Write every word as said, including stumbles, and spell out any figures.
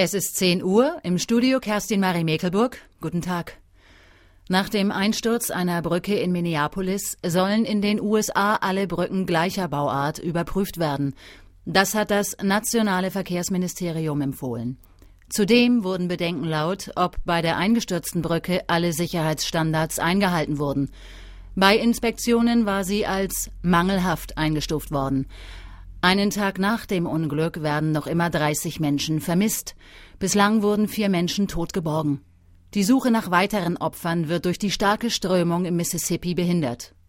Es ist zehn Uhr, im Studio Kerstin Marie Mekelburg. Guten Tag. Nach dem Einsturz einer Brücke in Minneapolis sollen in den U S A alle Brücken gleicher Bauart überprüft werden. Das hat das nationale Verkehrsministerium empfohlen. Zudem wurden Bedenken laut, ob bei der eingestürzten Brücke alle Sicherheitsstandards eingehalten wurden. Bei Inspektionen war sie als mangelhaft eingestuft worden. Einen Tag nach dem Unglück werden noch immer dreißig Menschen vermisst. Bislang wurden vier Menschen tot geborgen. Die Suche nach weiteren Opfern wird durch die starke Strömung im Mississippi behindert.